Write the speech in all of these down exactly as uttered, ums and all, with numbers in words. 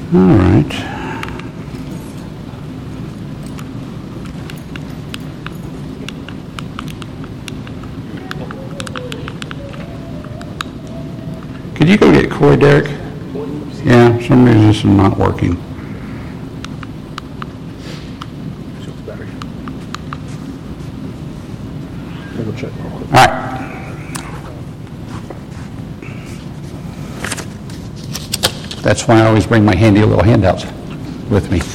All right. Could you go get Corey, Derek? Yeah, for some reason this is not working. All right. That's why I always bring my handy little handouts with me.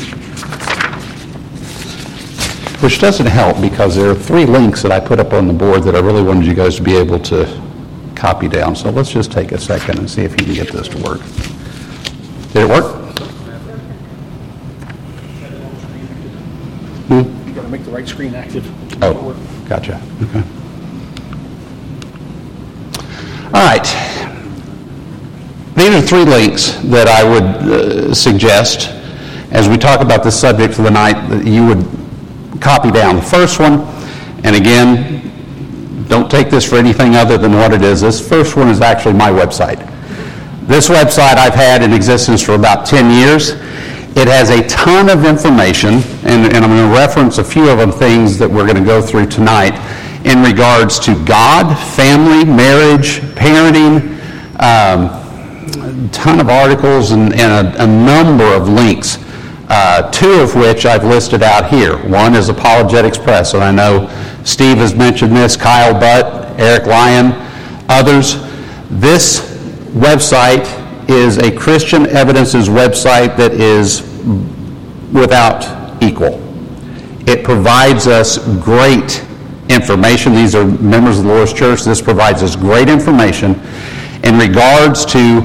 Which doesn't help because there are three links that I put up on the board that I really wanted you guys to be able to copy down. So let's just take a second and see if you can get this to work. Did it work? Hmm? You got to make the right screen active. Oh, gotcha. Okay. All right. These are three links that I would uh, suggest as we talk about the subject for the night that you would copy down. The first one, and again, don't take this for anything other than what it is. This first one is actually my website. This website I've had in existence for about ten years. It has a ton of information, and, and I'm going to reference a few of them things that we're going to go through tonight in regards to God, family, marriage, parenting, um, a ton of articles and, and a, a number of links, uh, two of which I've listed out here. One is Apologetics Press, and I know Steve has mentioned this, Kyle Butt, Eric Lyon, others. This website is a Christian Evidences website that is without equal. It provides us great information. These are members of the Lord's Church. This provides us great information in regards to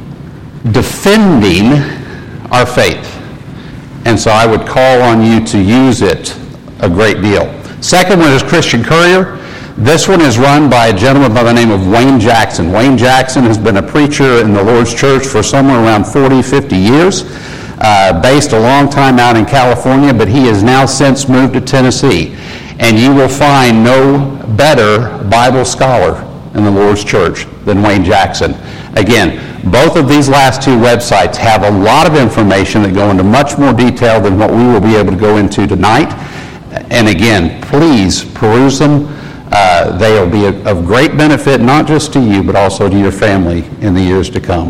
defending our faith. And so I would call on you to use it a great deal. Second one is Christian Courier. This one is run by a gentleman by the name of Wayne Jackson. Wayne Jackson has been a preacher in the Lord's Church for somewhere around forty, fifty years, uh, based a long time out in California, but he has now since moved to Tennessee. And you will find no better Bible scholar in the Lord's Church than Wayne Jackson. Again, both of these last two websites have a lot of information that go into much more detail than what we will be able to go into tonight. And again, please peruse them. Uh, they'll be a, of great benefit, not just to you, but also to your family in the years to come.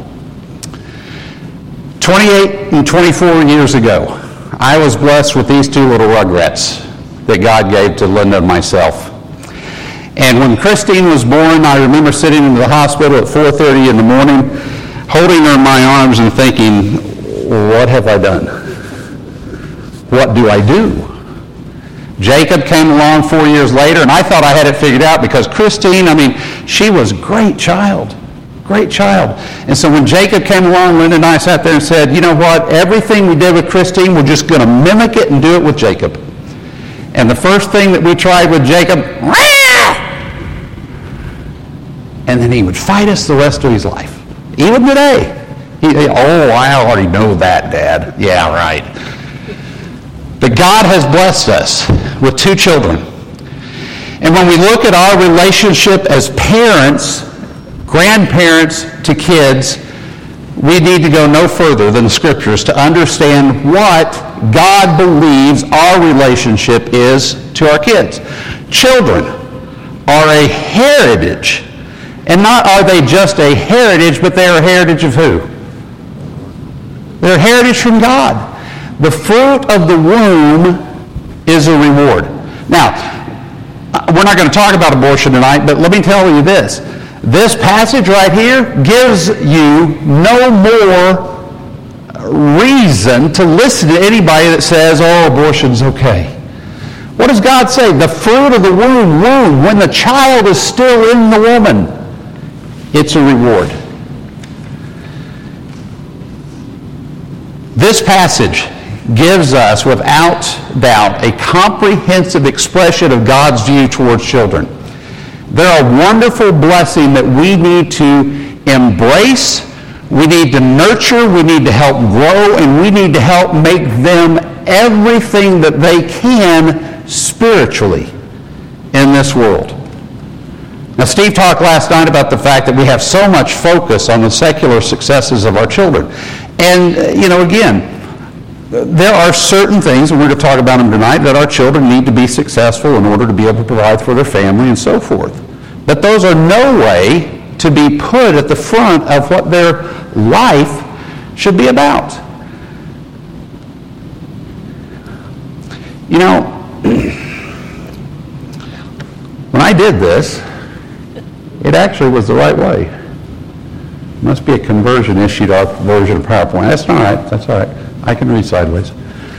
twenty-eight and twenty-four years ago, I was blessed with these two little rugrats that God gave to Linda and myself. And when Christine was born, I remember sitting in the hospital at four thirty in the morning, holding her in my arms and thinking, what have I done? What do I do? Jacob came along four years later, and I thought I had it figured out because Christine, I mean, she was a great child, great child. And so when Jacob came along, Linda and I sat there and said, you know what, everything we did with Christine, we're just going to mimic it and do it with Jacob. And the first thing that we tried with Jacob, and then he would fight us the rest of his life. Even today. He, oh, I already know that, Dad. Yeah, right. But God has blessed us with two children. And when we look at our relationship as parents, grandparents to kids, we need to go no further than the Scriptures to understand what God believes our relationship is to our kids. Children are a heritage. And not are they just a heritage, but they're a heritage of who? They're a heritage from God. The fruit of the womb is a reward. Now, we're not going to talk about abortion tonight, but let me tell you this. This passage right here gives you no more reason to listen to anybody that says, oh, abortion's okay. What does God say? The fruit of the womb, womb, when the child is still in the woman, it's a reward. This passage gives us, without doubt, a comprehensive expression of God's view towards children. They're a wonderful blessing that we need to embrace, we need to nurture, we need to help grow, and we need to help make them everything that they can spiritually in this world. Now, Steve talked last night about the fact that we have so much focus on the secular successes of our children. And, uh, you know, again, there are certain things, and we're going to talk about them tonight, that our children need to be successful in order to be able to provide for their family and so forth. But those are no way to be put at the front of what their life should be about. You know, when I did this, it actually was the right way. It must be a conversion issue to our version of PowerPoint. That's all right. That's all right. I can read sideways.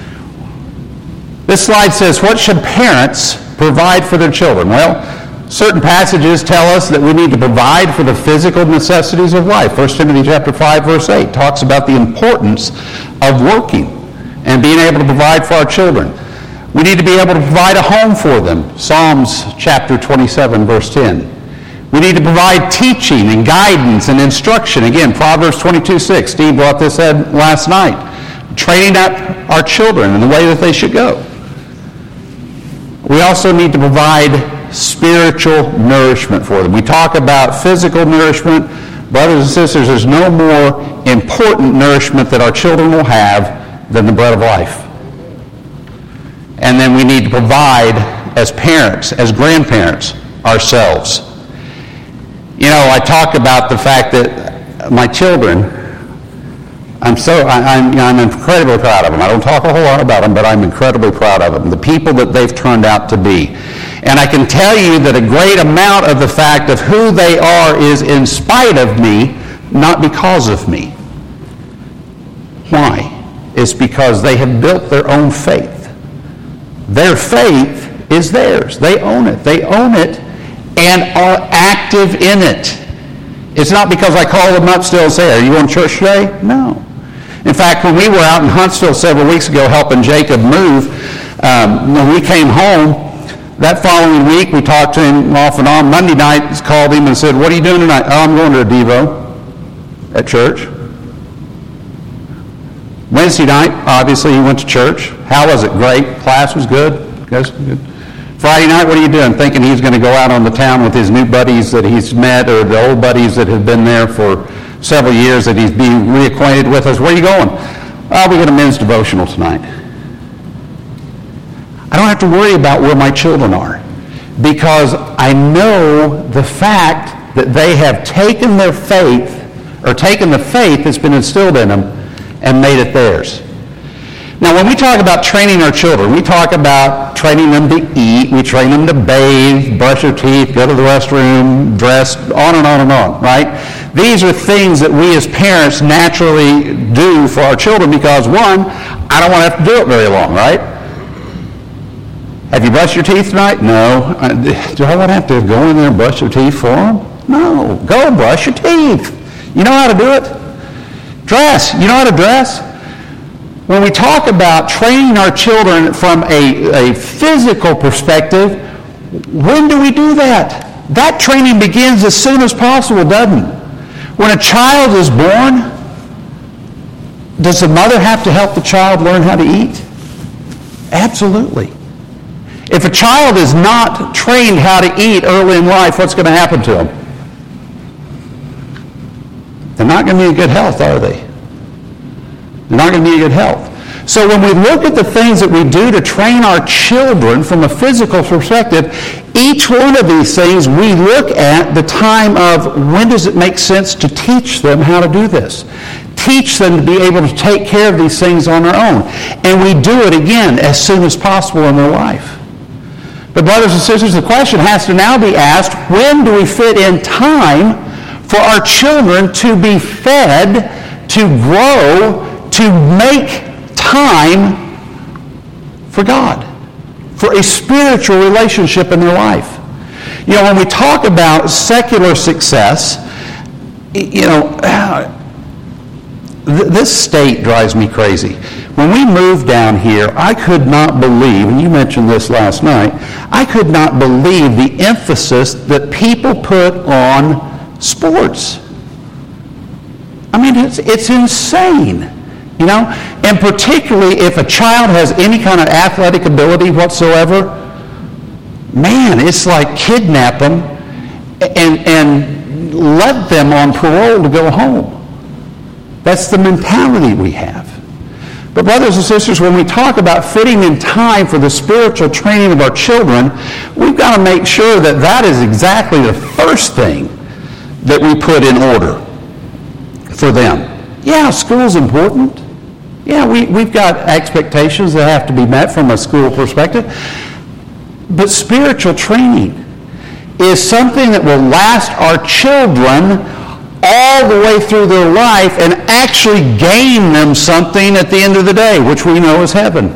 This slide says, what should parents provide for their children? Well, certain passages tell us that we need to provide for the physical necessities of life. First Timothy chapter five, verse eight talks about the importance of working and being able to provide for our children. We need to be able to provide a home for them. Psalms chapter twenty-seven, verse ten. We need to provide teaching and guidance and instruction. Again, Proverbs twenty-two, six. Steve brought this in last night. Training up our children in the way that they should go. We also need to provide spiritual nourishment for them. We talk about physical nourishment. Brothers and sisters, there's no more important nourishment that our children will have than the bread of life. And then we need to provide as parents, as grandparents, ourselves. You know, I talk about the fact that my children, I'm so, I, I'm, you know, I'm incredibly proud of them. I don't talk a whole lot about them, but I'm incredibly proud of them, the people that they've turned out to be. And I can tell you that a great amount of the fact of who they are is in spite of me, not because of me. Why? It's because they have built their own faith. Their faith is theirs. They own it. They own it and are active in it. It's not because I call them up still and say, are you going to church today? No. In fact, when we were out in Huntsville several weeks ago helping Jacob move, um, when we came home, that following week we talked to him off and on. Monday night, called him and said, what are you doing tonight? Oh, I'm going to a Devo at church. Wednesday night, obviously, he went to church. How was it? Great. Class was good. Good. Friday night, what are you doing? Thinking he's going to go out on the town with his new buddies that he's met, or the old buddies that have been there for several years that he's being reacquainted with us. Where are you going? Oh, we got a men's devotional tonight. I don't have to worry about where my children are because I know the fact that they have taken their faith, or taken the faith that's been instilled in them and made it theirs. Now, when we talk about training our children, we talk about training them to eat, we train them to bathe, brush their teeth, go to the restroom, dress, on and on and on, right? These are things that we as parents naturally do for our children because, one, I don't want to have to do it very long, right? Have you brushed your teeth tonight? No. Do I want to have to go in there and brush their teeth for them? No. Go brush your teeth. You know how to do it? Dress. You know how to dress? When we talk about training our children from a, a physical perspective, when do we do that? That training begins as soon as possible, doesn't it? When a child is born, does the mother have to help the child learn how to eat? Absolutely. If a child is not trained how to eat early in life, what's going to happen to them? They're not going to be in good health, are they? They're not going to be in good health. So when we look at the things that we do to train our children from a physical perspective, each one of these things we look at the time of when does it make sense to teach them how to do this. Teach them to be able to take care of these things on their own. And we do it again as soon as possible in their life. But brothers and sisters, the question has to now be asked, when do we fit in time for our children to be fed, to grow, to make time for God, for a spiritual relationship in their life? You know, when we talk about secular success, you know, this state drives me crazy. When we moved down here, I could not believe, and you mentioned this last night, I could not believe the emphasis that people put on sports. I mean, it's it's insane, you know? And particularly if a child has any kind of athletic ability whatsoever, man, it's like kidnap them and, and let them on parole to go home. That's the mentality we have. But brothers and sisters, when we talk about fitting in time for the spiritual training of our children, we've got to make sure that that is exactly the first thing that we put in order for them. Yeah, school's important. Yeah, we, we've got expectations that have to be met from a school perspective. But spiritual training is something that will last our children all the way through their life and actually gain them something at the end of the day, which we know is heaven.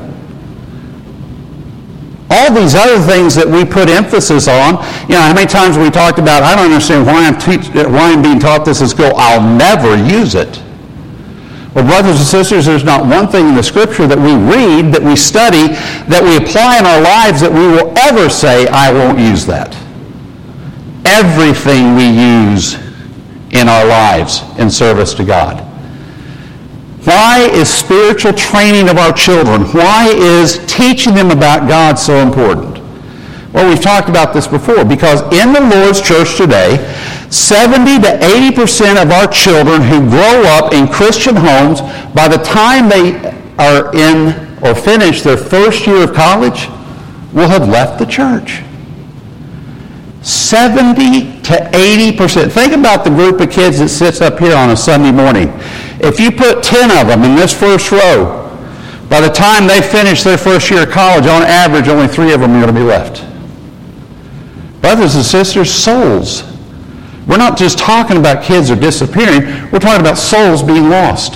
All these other things that we put emphasis on, you know, how many times we talked about, I don't understand why I'm, teach, why I'm being taught this in school, I'll never use it. Well, brothers and sisters, there's not one thing in the Scripture that we read, that we study, that we apply in our lives that we will ever say, I won't use that. Everything we use in our lives in service to God. Why is spiritual training of our children, why is teaching them about God so important? Well, we've talked about this before, because in the Lord's church today, seventy to eighty percent of our children who grow up in Christian homes, by the time they are in or finish their first year of college, will have left the church. seventy to eighty percent. Think about the group of kids that sits up here on a Sunday morning. If you put ten of them in this first row, by the time they finish their first year of college, on average, only three of them are going to be left. Brothers and sisters, souls. We're not just talking about kids are disappearing. We're talking about souls being lost.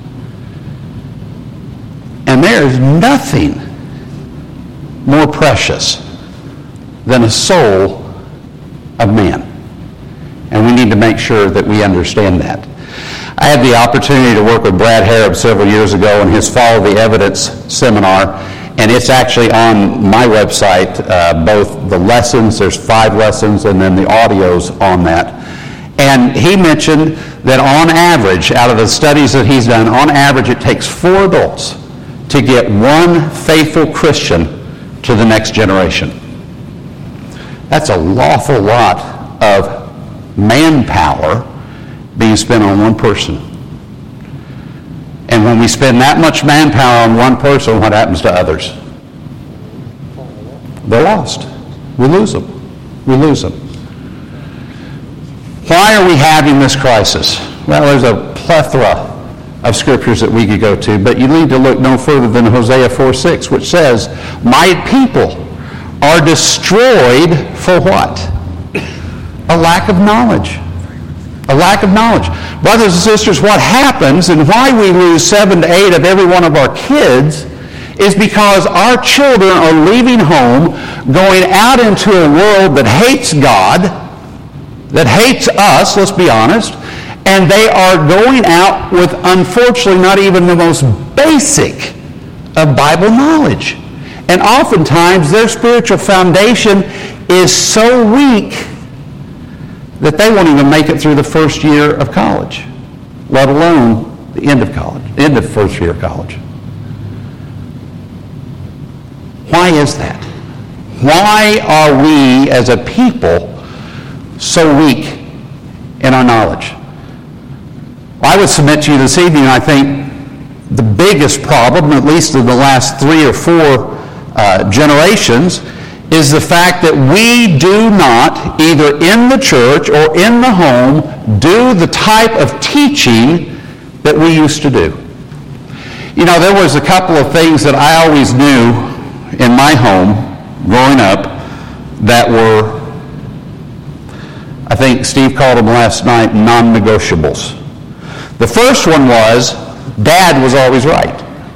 And there is nothing more precious than a soul of man. And we need to make sure that we understand that. I had the opportunity to work with Brad Harrop several years ago in his Follow the Evidence seminar, and it's actually on my website, uh, both the lessons, there's five lessons, and then the audios on that. And he mentioned that on average, out of the studies that he's done, on average it takes four adults to get one faithful Christian to the next generation. That's a lawful lot of manpower being spent on one person. And when we spend that much manpower on one person, what happens to others? They're lost. We lose them. We lose them. Why are we having this crisis? Well, there's a plethora of scriptures that we could go to, but you need to look no further than Hosea four six, which says, my people are destroyed for what? A lack of knowledge. A lack of knowledge. Brothers and sisters, what happens and why we lose seven to eight of every one of our kids is because our children are leaving home, going out into a world that hates God, that hates us, let's be honest, and they are going out with, unfortunately, not even the most basic of Bible knowledge. And oftentimes their spiritual foundation is so weak that they won't even make it through the first year of college, let alone the end of college, end of first year of college. Why is that? Why are we as a people so weak in our knowledge? Well, I would submit to you this evening, I think the biggest problem, at least in the last three or four uh, generations, is the fact that we do not, either in the church or in the home, do the type of teaching that we used to do. You know, there was a couple of things that I always knew in my home growing up that were, I think Steve called them last night, non-negotiables. The first one was, Dad was always right.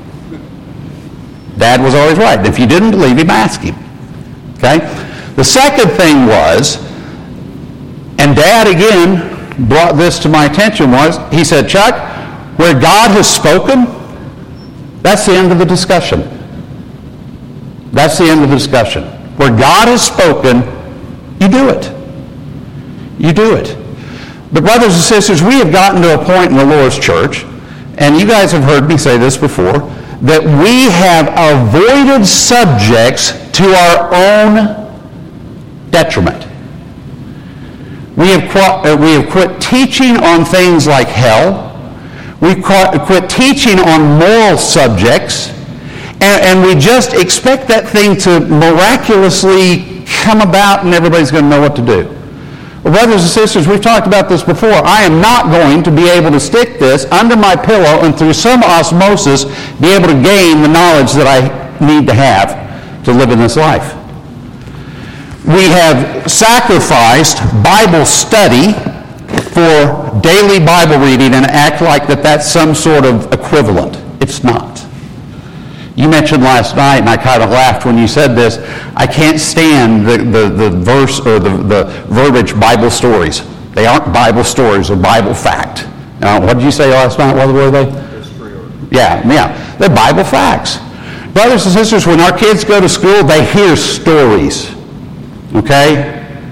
Dad was always right. If you didn't believe him, ask him. Okay? The second thing was, and Dad again brought this to my attention, was, he said, Chuck, where God has spoken, that's the end of the discussion. That's the end of the discussion. Where God has spoken, you do it. You do it. But brothers and sisters, we have gotten to a point in the Lord's church, and you guys have heard me say this before, that we have avoided subjects to our own detriment. We have, quit, uh, we have quit teaching on things like hell. We quit teaching on moral subjects, and, and we just expect that thing to miraculously come about and everybody's going to know what to do. Well, brothers and sisters, we've talked about this before. I am not going to be able to stick this under my pillow and through some osmosis be able to gain the knowledge that I need to have to live in this life. We have sacrificed Bible study for daily Bible reading and act like that that's some sort of equivalent. It's not. You mentioned last night, and I kind of laughed when you said this, I can't stand the, the, the verse or the, the verbiage Bible stories. They aren't Bible stories, they're Bible fact. Now, what did you say last night? What were they? Yeah, yeah. They're Bible facts. Brothers and sisters, when our kids go to school, they hear stories. Okay?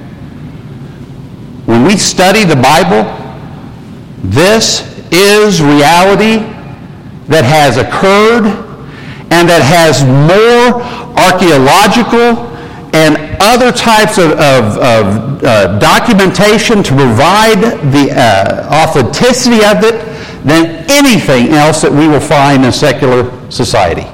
When we study the Bible, this is reality that has occurred and that has more archaeological and other types of, of, of uh, documentation to provide the uh, authenticity of it than anything else that we will find in secular society.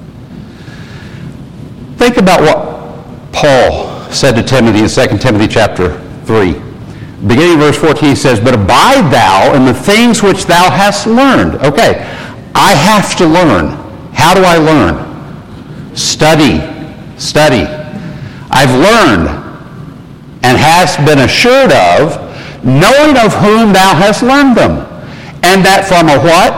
Think about what Paul said to Timothy in Second Timothy chapter three. Beginning of verse fourteen, he says, "But abide thou in the things which thou hast learned." Okay, I have to learn. How do I learn? Study. Study. I've learned and hast been assured of, knowing of whom thou hast learned them, and that from a what?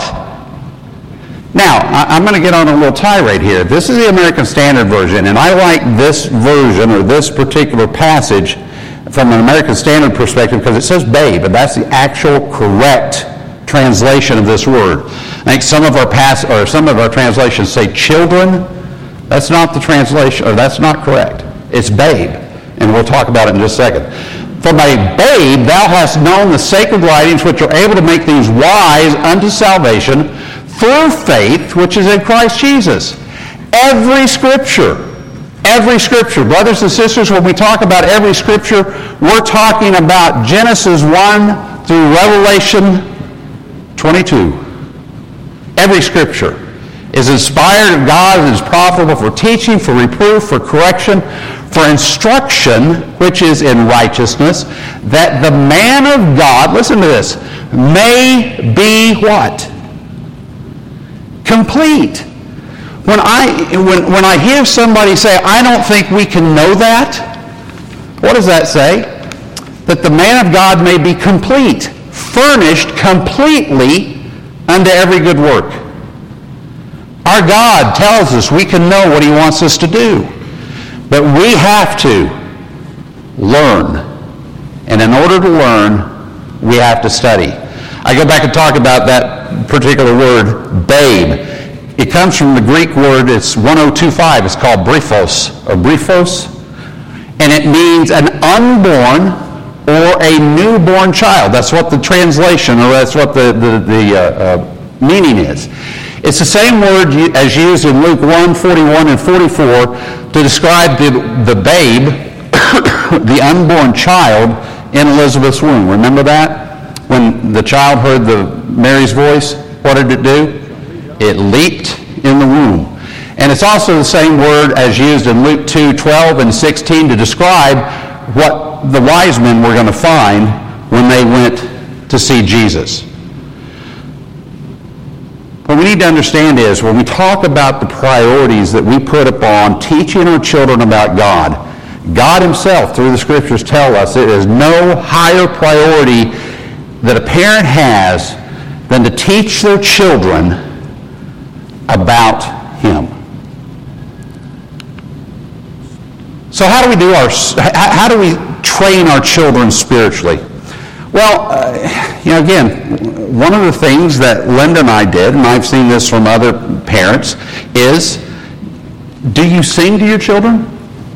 Now, I'm going to get on a little tirade here. This is the American Standard Version, and I like this version or this particular passage from an American Standard perspective because it says babe, and that's the actual correct translation of this word. I think some of our pass or some of our translations say children. That's not the translation, or that's not correct. It's babe, and we'll talk about it in just a second. From a babe thou hast known the sacred writings which are able to make these wise unto salvation through faith which is in Christ Jesus. Every scripture, every scripture, brothers and sisters, when we talk about every scripture, we're talking about Genesis one through Revelation twenty-two. Every scripture is inspired of God and is profitable for teaching, for reproof, for correction, for instruction, which is in righteousness, that the man of God, listen to this, may be what? Complete. When I, when, when I hear somebody say, I don't think we can know that, what does that say? That the man of God may be complete, furnished completely unto every good work. Our God tells us we can know what he wants us to do. But we have to learn. And in order to learn, we have to study. I go back and talk about that particular word, babe. It comes from the Greek word, it's one oh two five, it's called briphos, or briphos. And it means an unborn or a newborn child. That's what the translation, or that's what the, the, the uh, uh, meaning is. It's the same word as used in Luke one, forty-one and forty-four to describe the, the babe, the unborn child in Elizabeth's womb. Remember that? When the child heard the Mary's voice, what did it do? It leaped in the womb. And it's also the same word as used in Luke two, twelve and sixteen to describe what the wise men were going to find when they went to see Jesus. What we need to understand is when we talk about the priorities that we put upon teaching our children about God, God himself, through the scriptures, tell us it is no higher priority that a parent has than to teach their children about him. So how do we do our, how do we train our children spiritually? Well, uh, you know, again, one of the things that Linda and I did, and I've seen this from other parents, is, do you sing to your children?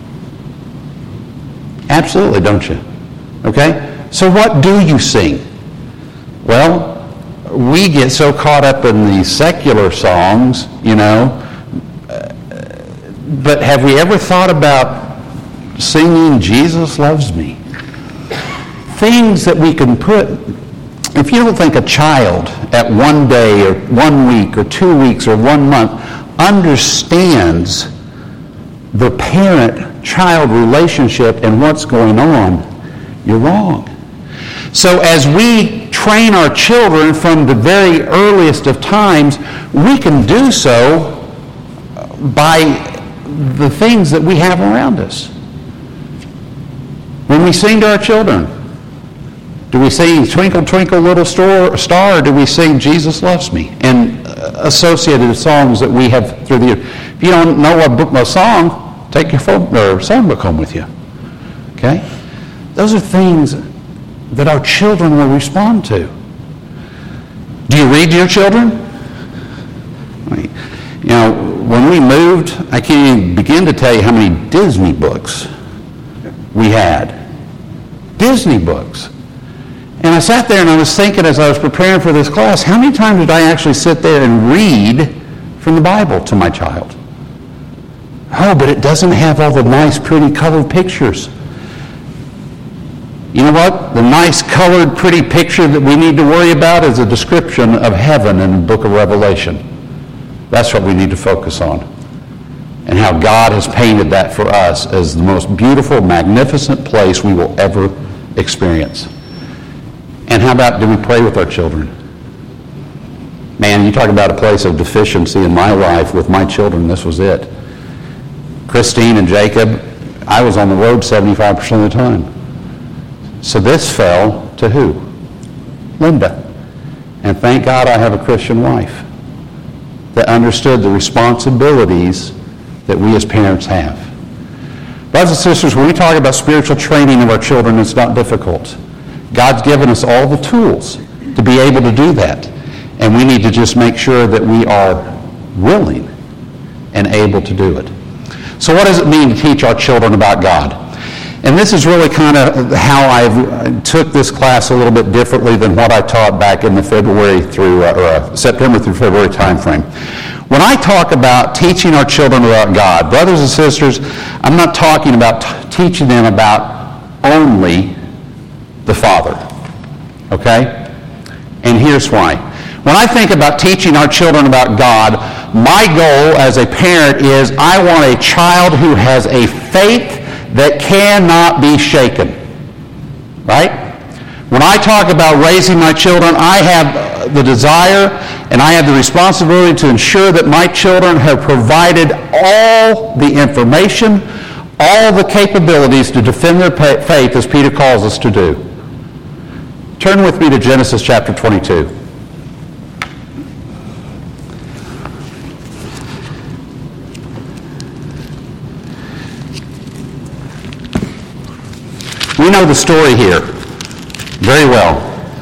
Absolutely, don't you? Okay? So what do you sing? Well, we get so caught up in the secular songs, you know, uh, but have we ever thought about singing Jesus Loves Me? Things that we can put If you don't think a child at one day or one week or two weeks or one month understands the parent-child relationship and what's going on, you're wrong. So as we train our children from the very earliest of times, we can do so by the things that we have around us. When we sing to our children, do we sing Twinkle, Twinkle, Little Star, or do we sing Jesus Loves Me? And associated songs that we have through the year. If you don't know a, book, a song, take your phone, or songbook home with you. Okay? Those are things that our children will respond to. Do you read to your children? You know, when we moved, I can't even begin to tell you how many Disney books we had. Disney books. And I sat there and I was thinking as I was preparing for this class, how many times did I actually sit there and read from the Bible to my child? Oh, but it doesn't have all the nice, pretty colored pictures. You know what? The nice, colored, pretty picture that we need to worry about is a description of heaven in the book of Revelation. That's what we need to focus on. And how God has painted that for us as the most beautiful, magnificent place we will ever experience. And how about, do we pray with our children? Man, you talk about a place of deficiency in my life with my children, this was it. Christine and Jacob, I was on the road seventy-five percent of the time. So this fell to who? Linda. And thank God I have a Christian wife that understood the responsibilities that we as parents have. Brothers and sisters, when we talk about spiritual training of our children, it's not difficult. God's given us all the tools to be able to do that. And we need to just make sure that we are willing and able to do it. So what does it mean to teach our children about God? And this is really kind of how I took this class a little bit differently than what I taught back in the February through, uh, or uh, September through February time frame. When I talk about teaching our children about God, brothers and sisters, I'm not talking about t- teaching them about only the Father. Okay? And here's why. When I think about teaching our children about God, my goal as a parent is I want a child who has a faith that cannot be shaken. Right? When I talk about raising my children, I have the desire and I have the responsibility to ensure that my children have provided all the information, all the capabilities to defend their faith as Peter calls us to do. Turn with me to Genesis chapter twenty-two. We know the story here very well.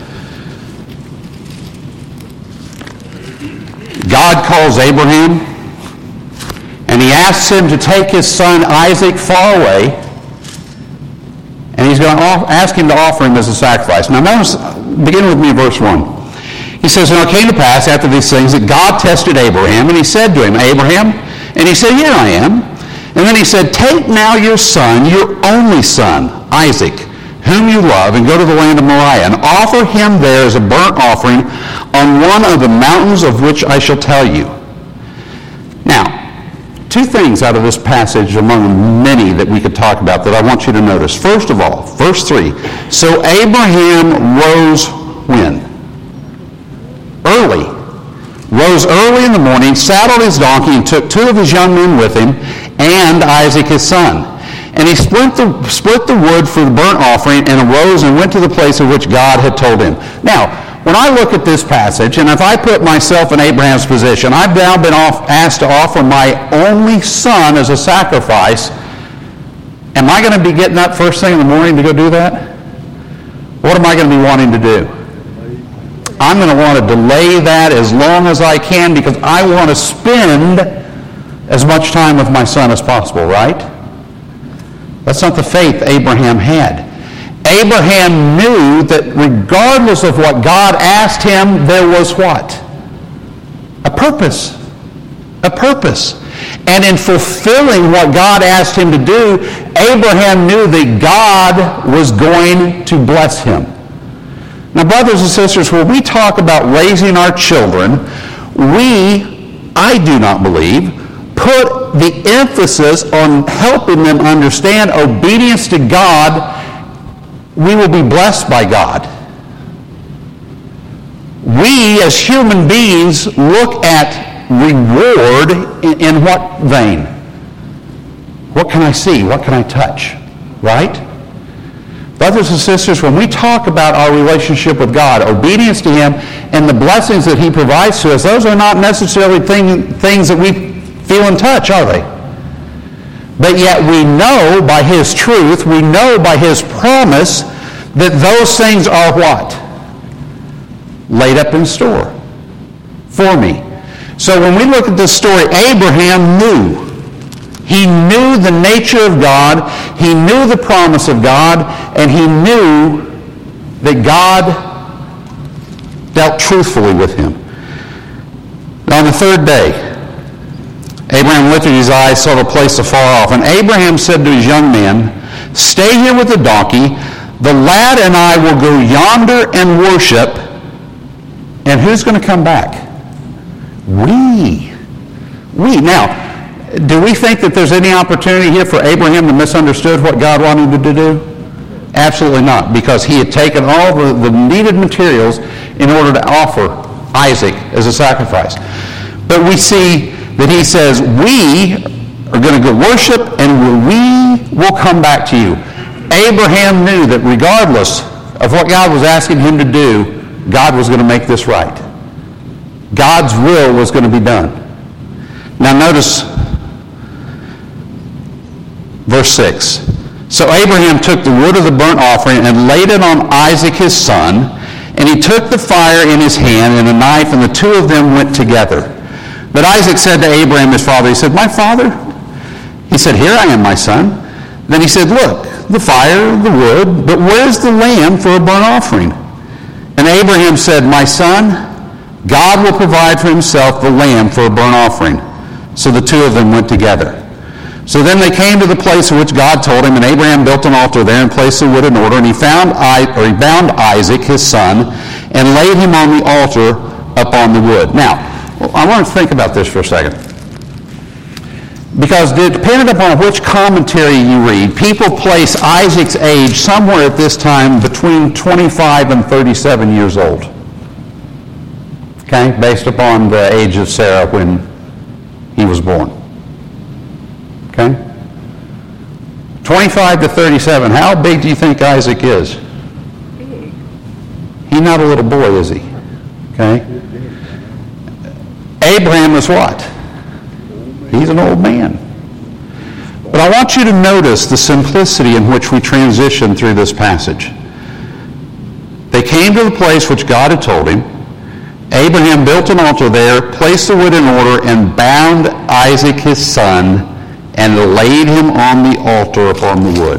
God calls Abraham and he asks him to take his son Isaac far away, and he's going to ask him to offer him as a sacrifice. Now notice, begin with me in verse one. He says, "Now it came to pass after these things that God tested Abraham, and he said to him, Abraham, and he said, Here I am. And then he said, Take now your son, your only son, Isaac, whom you love, and go to the land of Moriah, and offer him there as a burnt offering on one of the mountains of which I shall tell you." Now, two things out of this passage among many that we could talk about that I want you to notice. First of all, verse three. So Abraham rose when? Early. Rose early in the morning, saddled his donkey, and took two of his young men with him, and Isaac his son. And he split the, split the wood for the burnt offering and arose and went to the place of which God had told him. Now, when I look at this passage, and if I put myself in Abraham's position, I've now been off, asked to offer my only son as a sacrifice. Am I going to be getting up first thing in the morning to go do that? What am I going to be wanting to do? I'm going to want to delay that as long as I can because I want to spend as much time with my son as possible, right? That's not the faith Abraham had. Abraham knew that regardless of what God asked him, there was what? A purpose. A purpose. And in fulfilling what God asked him to do, Abraham knew that God was going to bless him. Now, brothers and sisters, when we talk about raising our children, we, I do not believe, put the emphasis on helping them understand obedience to God. We will be blessed by God. We, as human beings, look at reward in, in what vein? What can I see? What can I touch? Right? Brothers and sisters, when we talk about our relationship with God, obedience to Him, and the blessings that He provides to us, those are not necessarily thing, things that we feel and touch, are they? But yet we know by His truth, we know by His promise, that those things are what? Laid up in store for me. So when we look at this story, Abraham knew. He knew the nature of God, he knew the promise of God, and he knew that God dealt truthfully with him. Now on the third day, Abraham lifted his eyes, saw the place afar off, and Abraham said to his young men, "Stay here with the donkey, the lad and I will go yonder and worship." And who's going to come back? We. We. Now, do we think that there's any opportunity here for Abraham to misunderstood what God wanted him to do? Absolutely not, because he had taken all the, the needed materials in order to offer Isaac as a sacrifice. But we see that he says, we are going to go worship and we will come back to you. Abraham knew that regardless of what God was asking him to do, God was going to make this right. God's will was going to be done. Now notice verse six. So Abraham took the wood of the burnt offering and laid it on Isaac his son, and he took the fire in his hand and a knife, and the two of them went together. But Isaac said to Abraham his father, he said, "My father?" He said, "Here I am, my son." Then he said, "Look, the fire, the wood, but where's the lamb for a burnt offering?" And Abraham said, "My son, God will provide for himself the lamb for a burnt offering." So the two of them went together. So then they came to the place of which God told him, and Abraham built an altar there and placed the wood in order, and he found I, or he bound Isaac, his son, and laid him on the altar upon the wood. Now, I want to think about this for a second. Because depending upon which commentary you read, people place Isaac's age somewhere at this time between twenty-five and thirty-seven years old. Okay? Based upon the age of Sarah when he was born. Okay? twenty-five to thirty-seven. How big do you think Isaac is? Big. He's not a little boy, is he? Okay? Abraham is what? He's an old man. But I want you to notice the simplicity in which we transition through this passage. They came to the place which God had told him. Abraham built an altar there, placed the wood in order, and bound Isaac his son, and laid him on the altar upon the wood.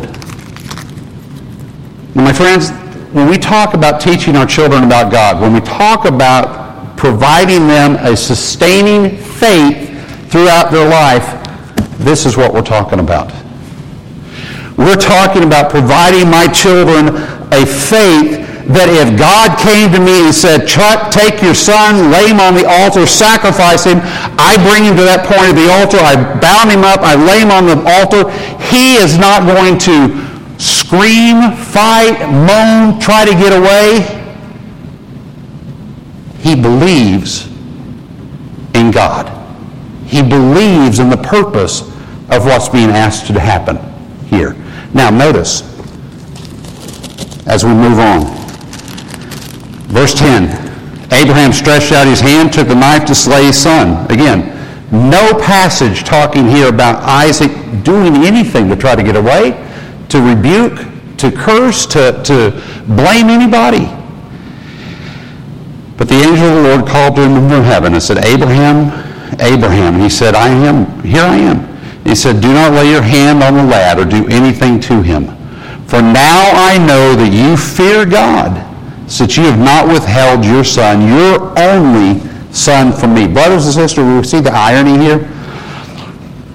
Now, my friends, when we talk about teaching our children about God, when we talk about providing them a sustaining faith throughout their life, this is what we're talking about. We're talking about providing my children a faith that if God came to me and said, "Chuck, take your son, lay him on the altar, sacrifice him," I bring him to that point of the altar, I bound him up, I lay him on the altar, he is not going to scream, fight, moan, try to get away. He believes in God. He believes in the purpose of what's being asked to happen here. Now notice, as we move on, verse ten, Abraham stretched out his hand, took a knife to slay his son. Again, no passage talking here about Isaac doing anything to try to get away, to rebuke, to curse, to, to blame anybody. But the angel of the Lord called to him from heaven and said, "Abraham, Abraham." And he said, "I am, here I am." He said, "Do not lay your hand on the lad or do anything to him. For now I know that you fear God, since you have not withheld your son, your only son, from me." Brothers and sisters, we see the irony here.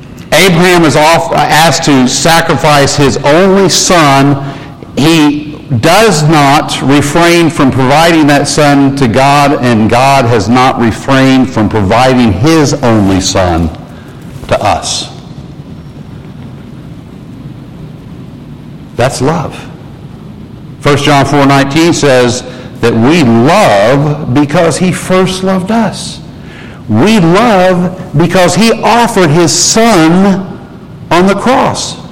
Abraham is off, asked to sacrifice his only son. He does not refrain from providing that Son to God, and God has not refrained from providing His only Son to us. That's love. First John four nineteen says that we love because He first loved us. We love because He offered His Son on the cross.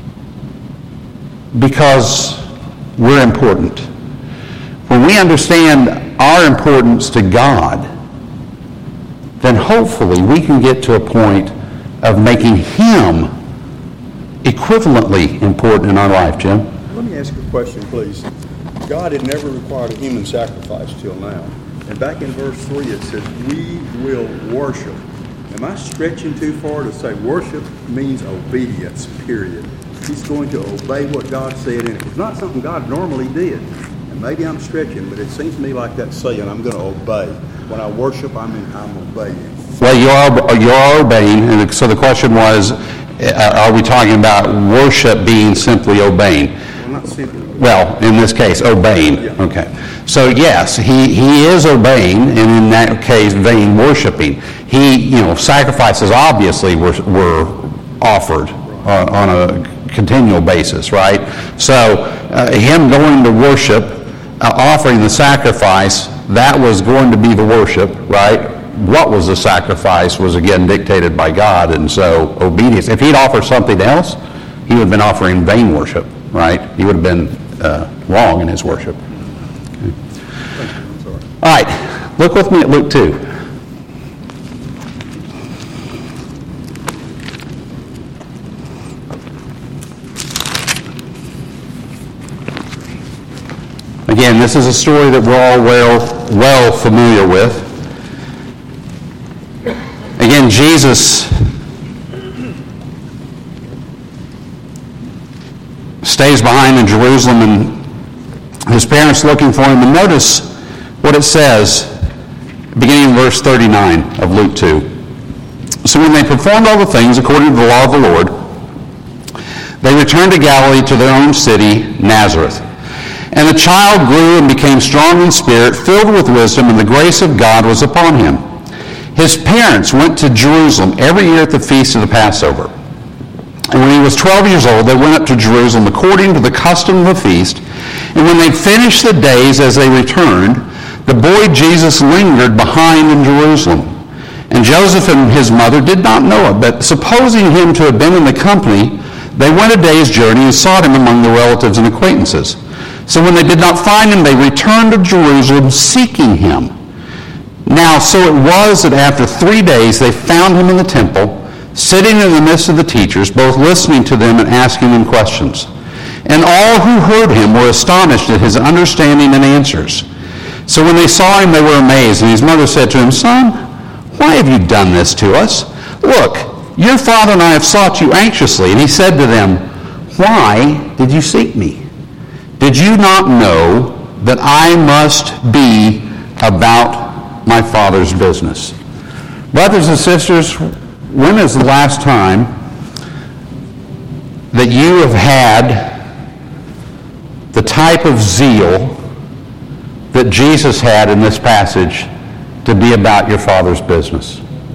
Because we're important. When we understand our importance to God, then hopefully we can get to a point of making Him equivalently important in our life, Jim. Let me ask you a question, please. God had never required a human sacrifice till now. And back in verse three it says, we will worship. Am I stretching too far to say worship means obedience, period? He's going to obey what God said, and it was not something God normally did. And maybe I'm stretching, but it seems to me like that's saying I'm going to obey. When I worship, I mean I'm obeying. Well, you are, you are obeying, and so the question was, are we talking about worship being simply obeying? Well, not simply. Well, in this case, obeying. Yeah. Okay. So yes, he, he is obeying, and in that case, vain worshiping. He, you know, sacrifices obviously were, were offered on, on a continual basis, right? So uh, him going to worship, uh, offering the sacrifice, that was going to be the worship, right? What was the sacrifice was again dictated by God, and so obedience. If he'd offered something else, he would have been offering vain worship, right? He would have been uh, wrong in his worship. Okay. All right, look with me at Luke two. Again, this is a story that we're all well, well familiar with. Again, Jesus stays behind in Jerusalem, and his parents looking for him. And notice what it says, beginning in verse thirty-nine of Luke two. So when they performed all the things according to the law of the Lord, they returned to Galilee, to their own city, Nazareth. And the child grew and became strong in spirit, filled with wisdom, and the grace of God was upon him. His parents went to Jerusalem every year at the feast of the Passover. And when he was twelve years old, they went up to Jerusalem according to the custom of the feast. And when they finished the days as they returned, the boy Jesus lingered behind in Jerusalem. And Joseph and his mother did not know it, but supposing him to have been in the company, they went a day's journey and sought him among the relatives and acquaintances. So when they did not find him, they returned to Jerusalem seeking him. Now, so it was that after three days they found him in the temple, sitting in the midst of the teachers, both listening to them and asking them questions. And all who heard him were astonished at his understanding and answers. So when they saw him, they were amazed. And his mother said to him, Son, why have you done this to us? Look, your father and I have sought you anxiously. And he said to them, Why did you seek me? Did you not know that I must be about my Father's business? Brothers and sisters, when is the last time that you have had the type of zeal that Jesus had in this passage to be about your Father's business?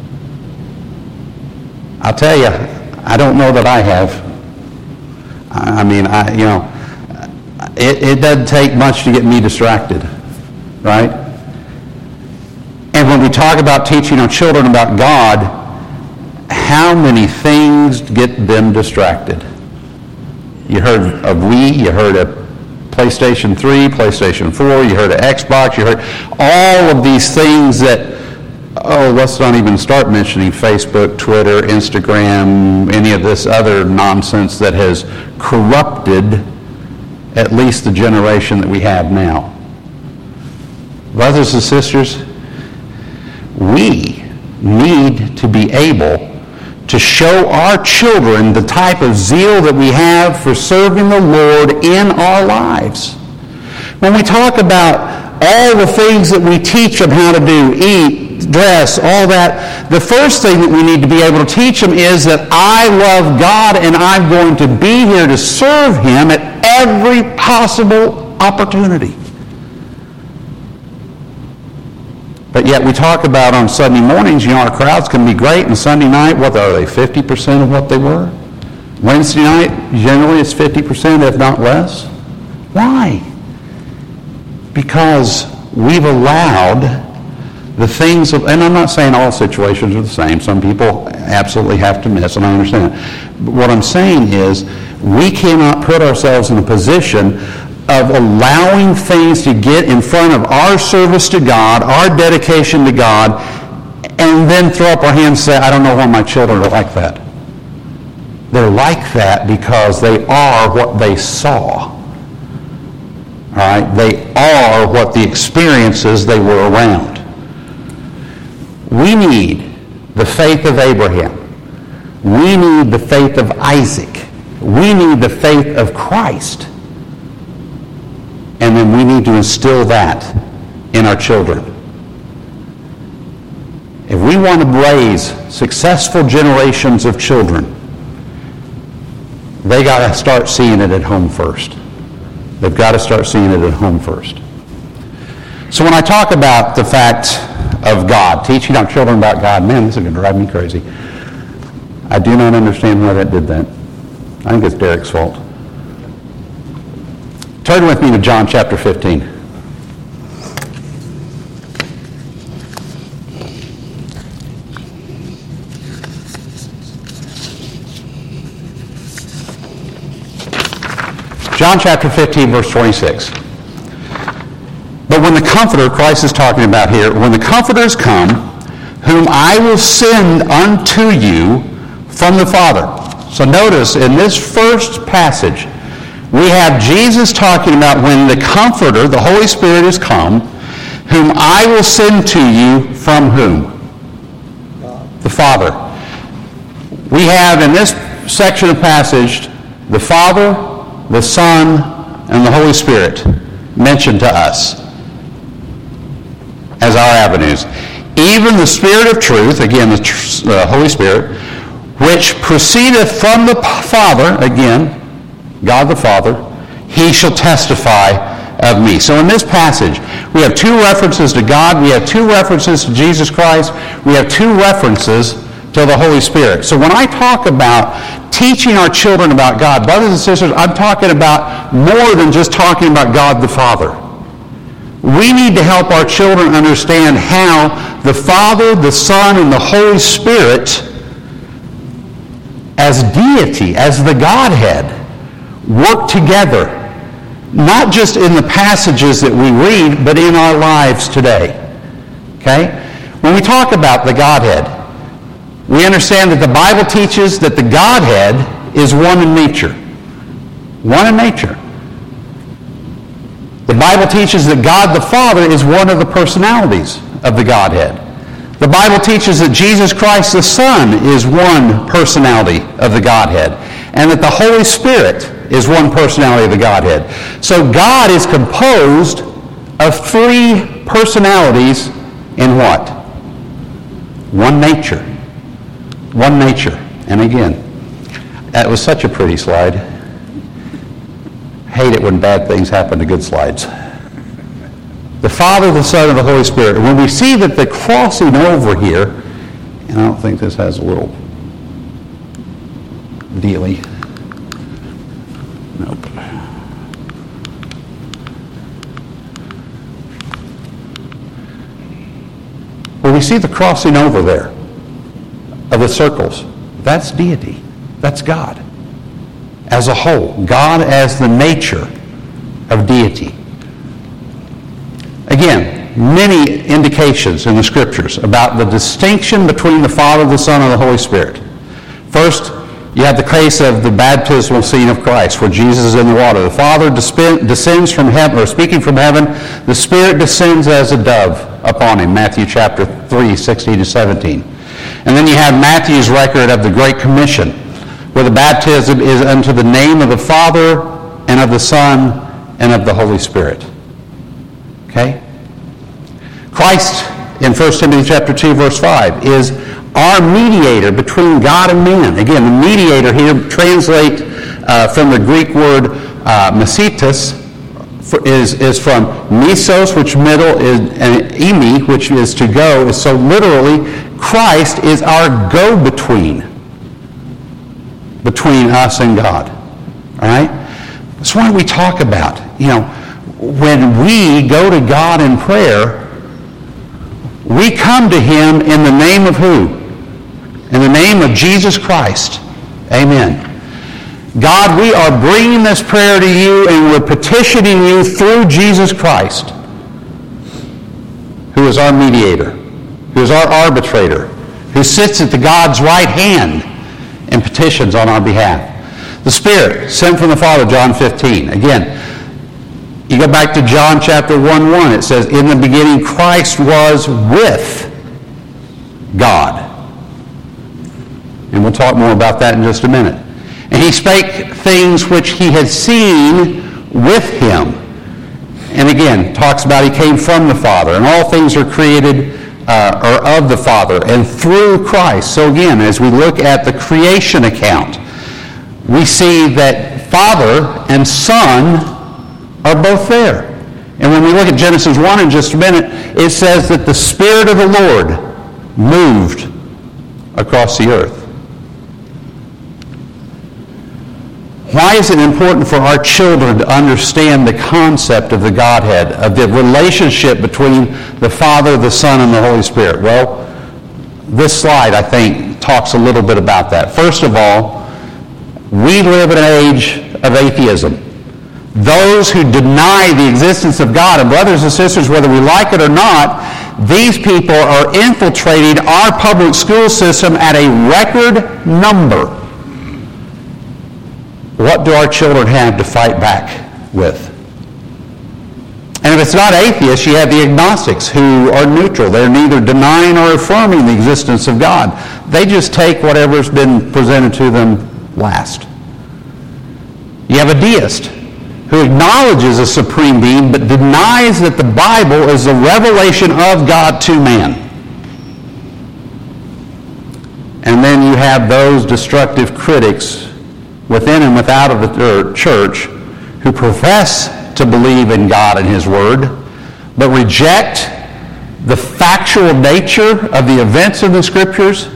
I'll tell you, I don't know that I have. I mean, I, you know, It, it doesn't take much to get me distracted, right? And when we talk about teaching our children about God, how many things get them distracted? You heard of Wii, you heard of PlayStation three, PlayStation four, you heard of Xbox, you heard all of these things that, oh, let's not even start mentioning Facebook, Twitter, Instagram, any of this other nonsense that has corrupted at least the generation that we have now. Brothers and sisters, we need to be able to show our children the type of zeal that we have for serving the Lord in our lives. When we talk about all the things that we teach them how to do, eat, dress, all that, the first thing that we need to be able to teach them is that I love God and I'm going to be here to serve Him at every possible opportunity. But yet we talk about on Sunday mornings, you know, our crowds can be great, and Sunday night, what are they, fifty percent of what they were? Wednesday night, generally it's fifty percent, if not less. Why? Because we've allowed the things of, and I'm not saying all situations are the same. Some people absolutely have to miss, and I understand that. But what I'm saying is, we cannot put ourselves in a position of allowing things to get in front of our service to God, our dedication to God, and then throw up our hands and say, I don't know why my children are like that. They're like that because they are what they saw. All right? They are what the experiences they were around. We need the faith of Abraham. We need the faith of Isaac. We need the faith of Christ. And then we need to instill that in our children. If we want to raise successful generations of children, they got to start seeing it at home first. They've got to start seeing it at home first. So when I talk about the fact of God, teaching our children about God, man, this is going to drive me crazy. I do not understand why that did that. I think it's Derek's fault. Turn with me to John chapter fifteen. John chapter fifteen, verse twenty-six. But when the Comforter, Christ is talking about here, when the Comforters come, whom I will send unto you from the Father. So notice, in this first passage, we have Jesus talking about when the Comforter, the Holy Spirit, is come, whom I will send to you from whom? The Father. We have in this section of passage the Father, the Son, and the Holy Spirit mentioned to us as our avenues. Even the Spirit of truth, again, the tr- uh, Holy Spirit, which proceedeth from the Father, again, God the Father, he shall testify of me. So in this passage, we have two references to God, we have two references to Jesus Christ, we have two references to the Holy Spirit. So when I talk about teaching our children about God, brothers and sisters, I'm talking about more than just talking about God the Father. We need to help our children understand how the Father, the Son, and the Holy Spirit, as deity, as the Godhead, work together, not just in the passages that we read, but in our lives today. Okay? When we talk about the Godhead, we understand that the Bible teaches that the Godhead is one in nature. One in nature. The Bible teaches that God the Father is one of the personalities of the Godhead. The Bible teaches that Jesus Christ the Son is one personality of the Godhead, and that the Holy Spirit is one personality of the Godhead. So God is composed of three personalities in what? One nature. One nature. And again, that was such a pretty slide. Hate it when bad things happen to good slides. The Father, the Son, and the Holy Spirit. And when we see that the crossing over here, and I don't think this has a little dealy. Nope. When we see the crossing over there of the circles, that's deity. That's God as a whole. God as the nature of deity. Again, many indications in the Scriptures about the distinction between the Father, the Son, and the Holy Spirit. First, you have the case of the baptismal scene of Christ, where Jesus is in the water. The Father descends from heaven, or speaking from heaven, the Spirit descends as a dove upon him, Matthew chapter three, sixteen to seventeen. And then you have Matthew's record of the Great Commission, where the baptism is unto the name of the Father, and of the Son, and of the Holy Spirit. Okay? Christ, in First Timothy chapter two, verse five, is our mediator between God and man. Again, the mediator here translate uh, from the Greek word uh, mesitas, for, is, is from mesos, which middle is, and emi, which is to go. So literally, Christ is our go-between between us and God. All right? That's why we talk about, you know, when we go to God in prayer, we come to Him in the name of who? In the name of Jesus Christ. Amen. God, we are bringing this prayer to you and we're petitioning you through Jesus Christ, who is our mediator, who is our arbitrator, who sits at the God's right hand and petitions on our behalf. The Spirit, sent from the Father, John fifteen. Again, you go back to John chapter one one. It says, in the beginning Christ was with God. And we'll talk more about that in just a minute. And he spake things which he had seen with him. And again, talks about he came from the Father. And all things are created uh, or of the Father and through Christ. So again, as we look at the creation account, we see that Father and Son are both there. And when we look at Genesis one in just a minute, it says that the Spirit of the Lord moved across the earth. Why is it important for our children to understand the concept of the Godhead, of the relationship between the Father, the Son, and the Holy Spirit? Well, this slide, I think, talks a little bit about that. First of all, we live in an age of atheism. Those who deny the existence of God, and brothers and sisters, whether we like it or not, these people are infiltrating our public school system at a record number. What do our children have to fight back with? And if it's not atheists, you have the agnostics who are neutral. They're neither denying or affirming the existence of God. They just take whatever's been presented to them last. You have a deist who acknowledges a supreme being but denies that the Bible is the revelation of God to man. And then you have those destructive critics within and without of the church who profess to believe in God and His Word but reject the factual nature of the events of the Scriptures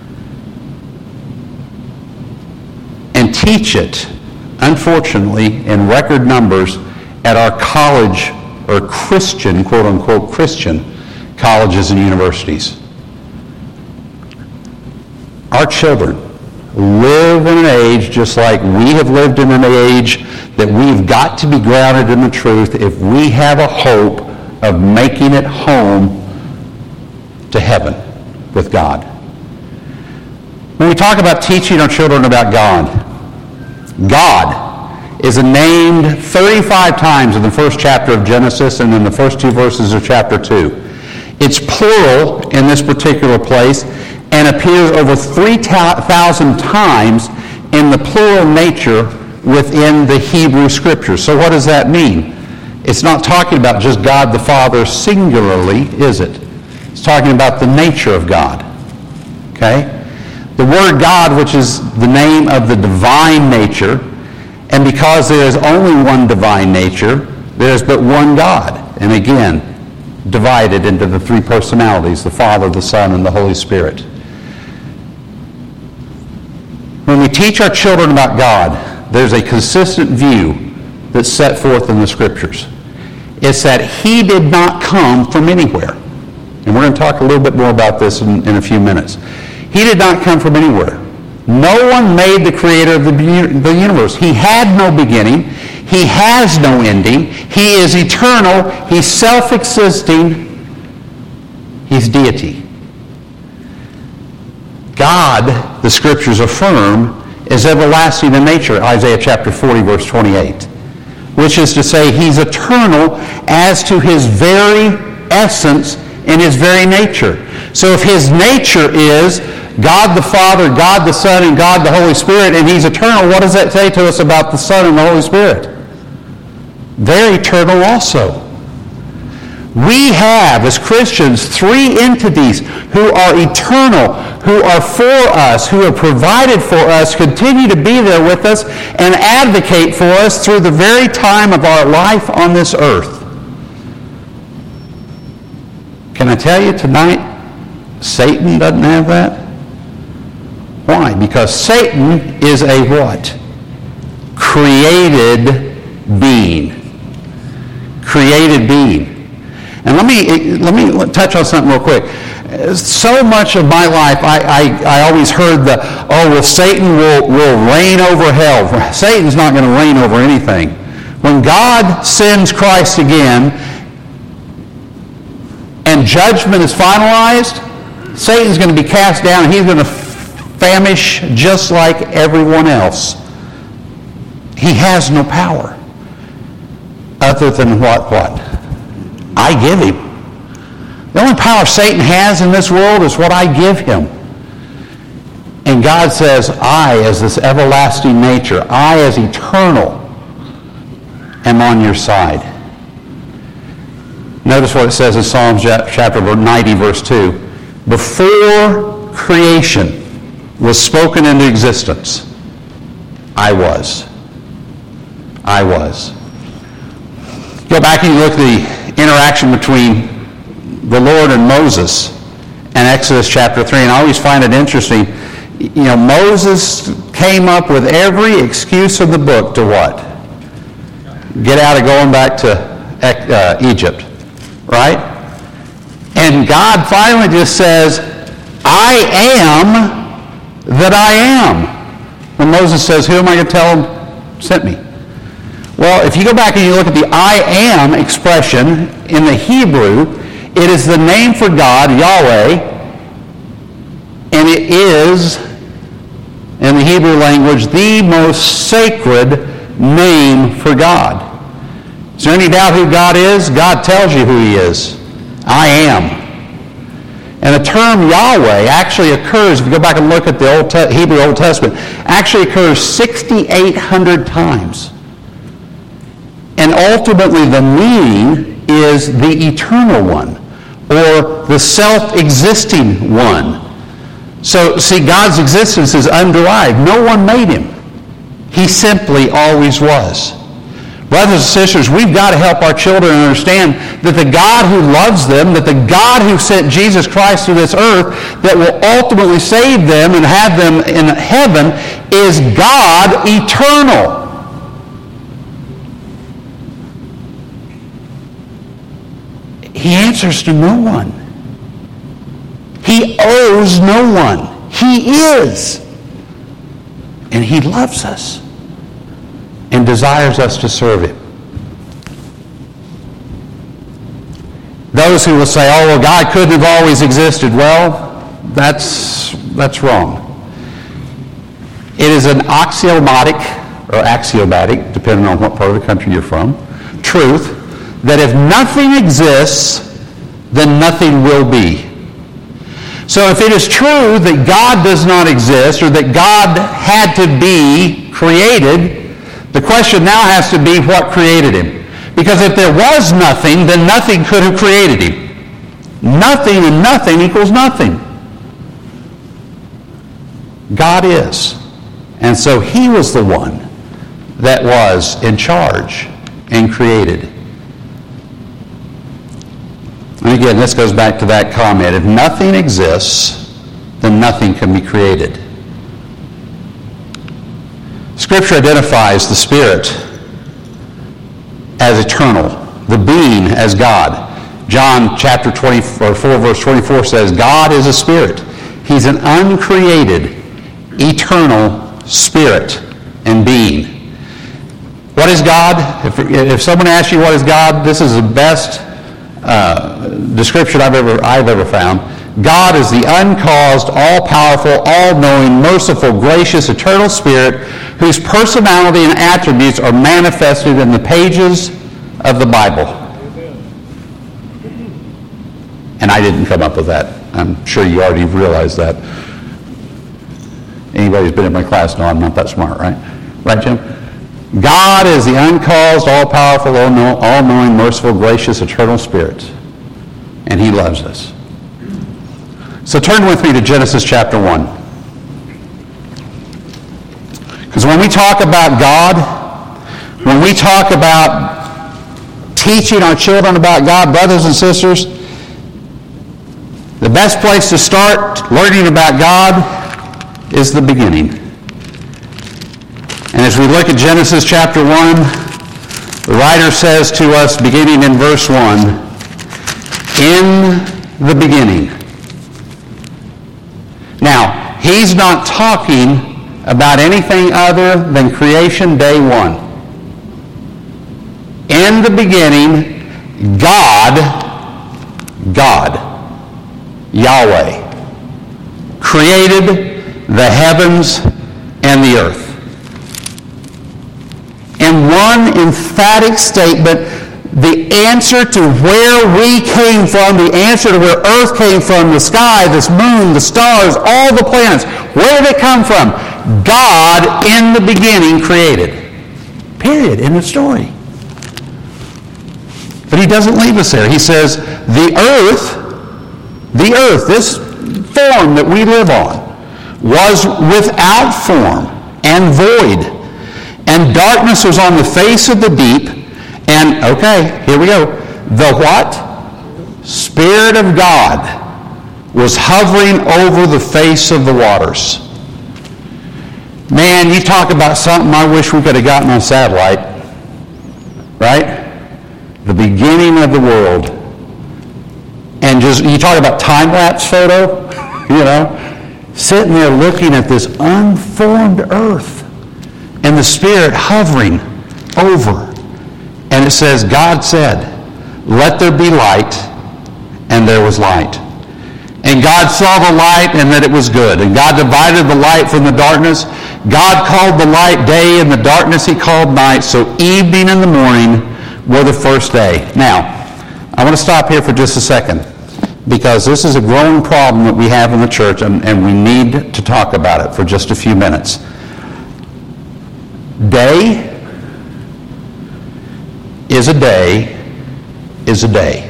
and teach it, unfortunately, in record numbers at our college or Christian, quote-unquote Christian, colleges and universities. Our children live in an age just like we have lived in an age that we've got to be grounded in the truth if we have a hope of making it home to heaven with God. When we talk about teaching our children about God, God is named thirty-five times in the first chapter of Genesis and in the first two verses of chapter two. It's plural in this particular place and appears over three thousand times in the plural nature within the Hebrew Scriptures. So what does that mean? It's not talking about just God the Father singularly, is it? It's talking about the nature of God. Okay? The word God, which is the name of the divine nature, and because there is only one divine nature, there is but one God. And again, divided into the three personalities, the Father, the Son, and the Holy Spirit. When we teach our children about God, there's a consistent view that's set forth in the Scriptures. It's that He did not come from anywhere. And we're going to talk a little bit more about this in, in a few minutes. He did not come from anywhere. No one made the creator of the, the universe. He had no beginning. He has no ending. He is eternal. He's self-existing. He's deity. God, the Scriptures affirm, is everlasting in nature, Isaiah chapter forty, verse twenty-eight, which is to say He's eternal as to His very essence and His very nature. So if His nature is God the Father, God the Son, and God the Holy Spirit, and He's eternal, what does that say to us about the Son and the Holy Spirit? They're eternal also. We have, as Christians, three entities who are eternal, who are for us, who have provided for us, continue to be there with us, and advocate for us through the very time of our life on this earth. Can I tell you tonight, Satan doesn't have that? Why? Because Satan is a what? Created being. Created being. And let me let me touch on something real quick. So much of my life, I, I, I always heard the, oh, well, Satan will, will reign over hell. Satan's not going to reign over anything. When God sends Christ again and judgment is finalized, Satan's going to be cast down and he's going to famish just like everyone else. He has no power other than what? What? I give him. The only power Satan has in this world is what I give him. And God says, I, as this everlasting nature, I, as eternal, am on your side. Notice what it says in Psalms chapter ninety, verse two. Before creation was spoken into existence, I was. I was. Go back and you look at the interaction between the Lord and Moses in Exodus chapter three, and I always find it interesting. You know, Moses came up with every excuse in the book to what? Get out of going back to uh, Egypt, right? And God finally just says, I am that I am. When Moses says, who am I going to tell him sent me? Well, if you go back and you look at the I am expression in the Hebrew, it is the name for God, Yahweh, and it is, in the Hebrew language, the most sacred name for God. Is there any doubt who God is? God tells you who he is. I am. And the term Yahweh actually occurs, if you go back and look at the Old Te- Hebrew Old Testament, actually occurs sixty-eight hundred times. And ultimately the meaning is the eternal one, or the self-existing one. So, see, God's existence is underived. No one made him. He simply always was. Brothers and sisters, we've got to help our children understand that the God who loves them, that the God who sent Jesus Christ to this earth, that will ultimately save them and have them in heaven, is God eternal. He answers to no one. He owes no one. He is. And he loves us and desires us to serve him. Those who will say, oh, well, God couldn't have always existed. Well, that's, that's wrong. It is an axiomatic, or axiomatic, depending on what part of the country you're from, truth, that if nothing exists, then nothing will be. So if it is true that God does not exist, or that God had to be created, the question now has to be what created him. Because if there was nothing, then nothing could have created him. Nothing and nothing equals nothing. God is. And so he was the one that was in charge and created. And again, this goes back to that comment. If nothing exists, then nothing can be created. Scripture identifies the Spirit as eternal, the being as God. John chapter twenty-four, verse twenty-four says, God is a spirit. He's an uncreated, eternal spirit and being. What is God? If, if someone asks you what is God, this is the best uh, description I've ever, I've ever found. God is the uncaused, all-powerful, all-knowing, merciful, gracious, eternal spirit whose personality and attributes are manifested in the pages of the Bible. And I didn't come up with that. I'm sure you already realized that. Anybody who's been in my class know I'm not that smart, right? Right, Jim? God is the uncaused, all-powerful, all-knowing, merciful, gracious, eternal spirit and he loves us. So turn with me to Genesis chapter one. Because when we talk about God, when we talk about teaching our children about God, brothers and sisters, the best place to start learning about God is the beginning. And as we look at Genesis chapter one, the writer says to us, beginning in verse one, in the beginning. Now, he's not talking about anything other than creation day one. In the beginning, God, God, Yahweh, created the heavens and the earth. In one emphatic statement, the answer to where we came from, the answer to where earth came from, the sky, this moon, the stars, all the planets, where did it come from? God in the beginning created. Period. In the story. But he doesn't leave us there. He says, the earth, the earth, this form that we live on, was without form and void. And darkness was on the face of the deep. And, okay, here we go. The what? Spirit of God was hovering over the face of the waters. Man, you talk about something I wish we could have gotten on satellite. Right? The beginning of the world. And just, you talk about time-lapse photo, you know, sitting there looking at this unformed earth and the Spirit hovering over. And it says, God said, let there be light, and there was light. And God saw the light and that it was good. And God divided the light from the darkness. God called the light day, and the darkness he called night. So evening and the morning were the first day. Now, I want to stop here for just a second, because this is a growing problem that we have in the church, and, and we need to talk about it for just a few minutes. Day is a day is a day.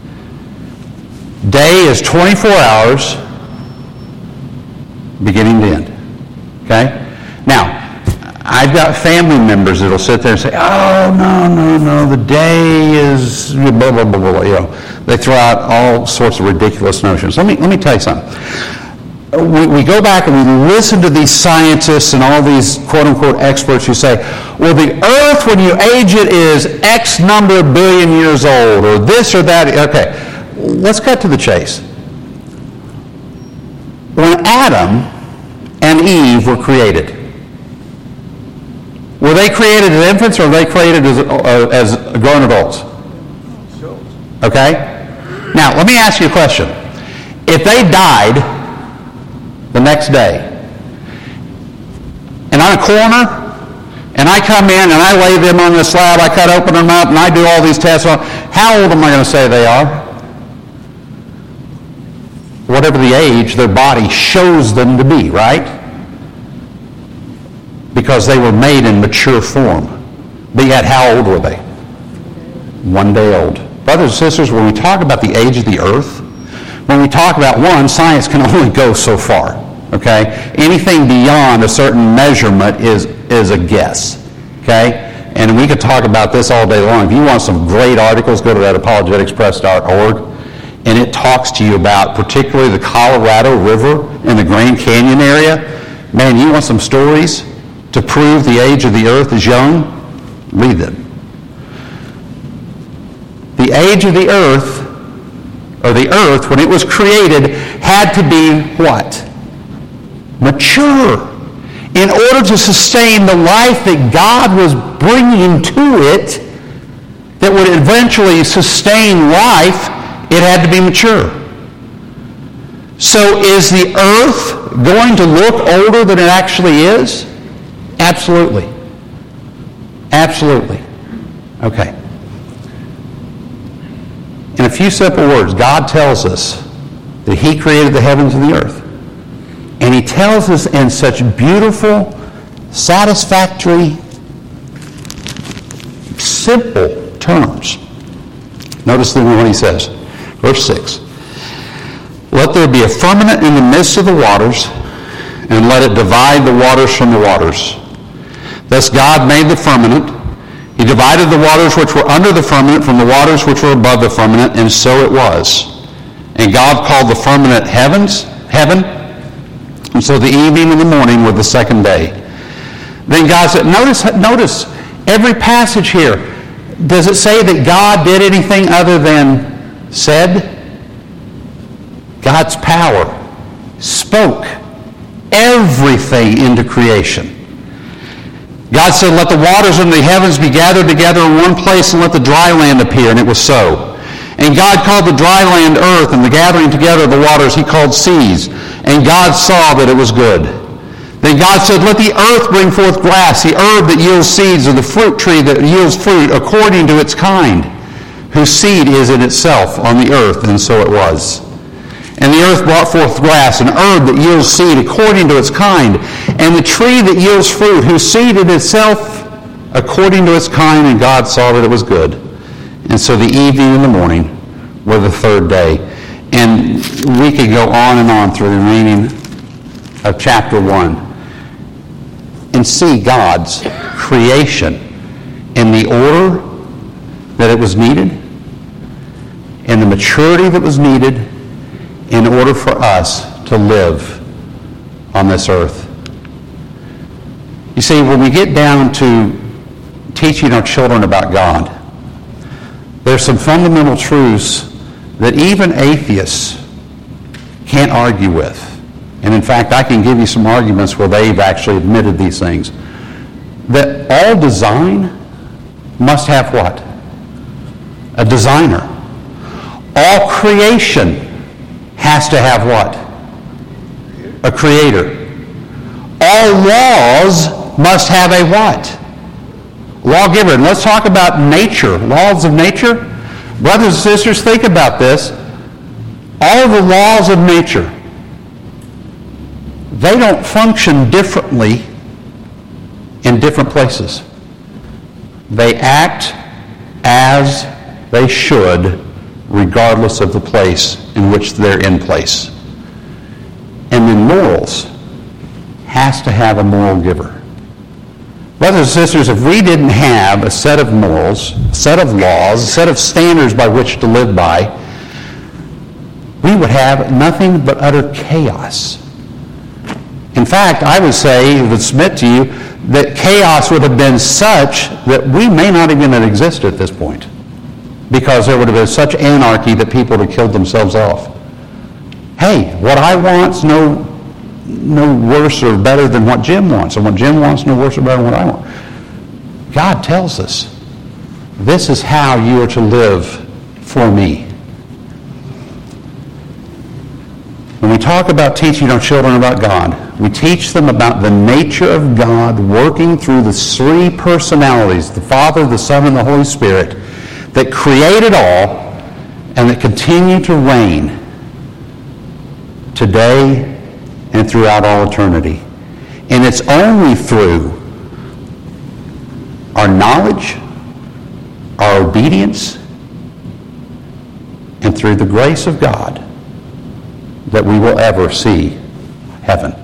Day is twenty-four hours, beginning to end. Okay? Now, I've got family members that'll sit there and say, oh, no, no, no, the day is blah, blah, blah, blah, you know. They throw out all sorts of ridiculous notions. Let me, let me tell you something. We, we go back and we listen to these scientists and all these quote-unquote experts who say, well, the earth, when you age it, is X number of billion years old, or this or that. Okay, let's cut to the chase. When Adam and Eve were created, were they created as infants, or were they created as, uh, as grown adults? Okay? Now, let me ask you a question. If they died the next day, and I'm a coroner, and I come in and I lay them on the slab, I cut open them up, and I do all these tests on, how old am I going to say they are? Whatever the age their body shows them to be, right? Because they were made in mature form. But yet, how old were they? One day old. Brothers and sisters, when we talk about the age of the earth, when we talk about one, science can only go so far. Okay? Anything beyond a certain measurement is, is a guess. Okay? And we could talk about this all day long. If you want some great articles, go to that apologetics press dot org. And it talks to you about particularly the Colorado River and the Grand Canyon area. Man, you want some stories to prove the age of the earth is young? Read them. The age of the earth, or the earth, when it was created, had to be what? Mature. In order to sustain the life that God was bringing to it, that would eventually sustain life, it had to be mature. So is the earth going to look older than it actually is? Absolutely. Absolutely. Okay. In a few simple words, God tells us that he created the heavens and the earth. And he tells us in such beautiful, satisfactory, simple terms. Notice what he says. Verse six. Let there be a firmament in the midst of the waters, and let it divide the waters from the waters. Thus God made the firmament. He divided the waters which were under the firmament from the waters which were above the firmament, and so it was. And God called the firmament heavens, heaven, and so the evening and the morning were the second day. Then God said, notice, notice every passage here, does it say that God did anything other than said? God's power spoke everything into creation. God said, let the waters under the heavens be gathered together in one place, and let the dry land appear, and it was so. And God called the dry land earth, and the gathering together of the waters he called seas. And God saw that it was good. Then God said, let the earth bring forth grass, the herb that yields seeds, or the fruit tree that yields fruit according to its kind, whose seed is in itself on the earth, and so it was. And the earth brought forth grass, an herb that yields seed according to its kind, and the tree that yields fruit, whose seed in itself according to its kind, and God saw that it was good. And so the evening and the morning were the third day. And we could go on and on through the remaining of chapter one and see God's creation in the order that it was needed, in the maturity that was needed, in order for us to live on this earth. You see, when we get down to teaching our children about God, there's some fundamental truths that even atheists can't argue with. And in fact, I can give you some arguments where they've actually admitted these things. That all design must have what? A designer. All creation has to have what? A creator. All laws must have a what? Lawgiver. And let's talk about nature, laws of nature. Brothers and sisters, think about this. All the laws of nature, they don't function differently in different places. They act as they should, regardless of the place in which they're in place. And then morals has to have a moral giver. Brothers and sisters, if we didn't have a set of morals, a set of laws, a set of standards by which to live by, we would have nothing but utter chaos. In fact, I would say, I would submit to you, that chaos would have been such that we may not even have existed at this point, because there would have been such anarchy that people would have killed themselves off. Hey, what I want's no no worse or better than what Jim wants, and what Jim wants no worse or better than what I want. God tells us, this is how you are to live for me. When we talk about teaching our children about God, we teach them about the nature of God working through the three personalities, the Father, the Son, and the Holy Spirit, that created all and that continue to reign today and throughout all eternity. And it's only through our knowledge, our obedience, and through the grace of God that we will ever see heaven.